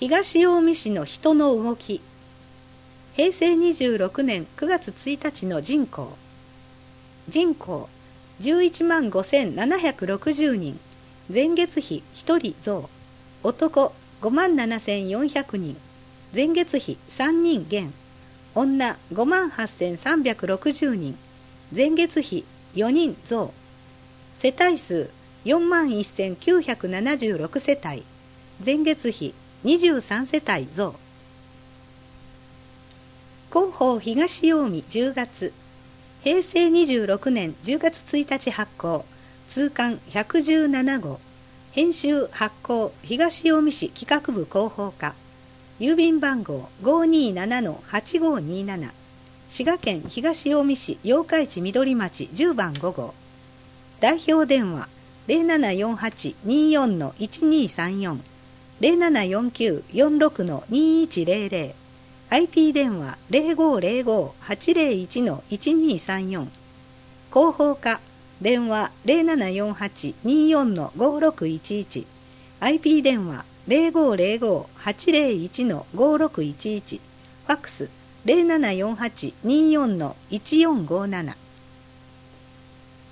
東近江市の人の動き。平成26年9月1日の人口11万5760人。前月比1人増。男5万7400人。前月比3人減。女5万8360人。前月比4人増。世帯数4万1976世帯。前月比23世帯増。広報東近江10月。平成26年10月1日発行。通刊117号。編集発行東近江市企画部広報課。郵便番号 527-8527。滋賀県東近江市八日市緑町10番5号。代表電話 0748-24-1234。0749-46-2100。IP 電話 0505-801-1234。広報課電話 0748-24-5611。IP 電話 0505-801-5611。ファックス 0748-24-1457。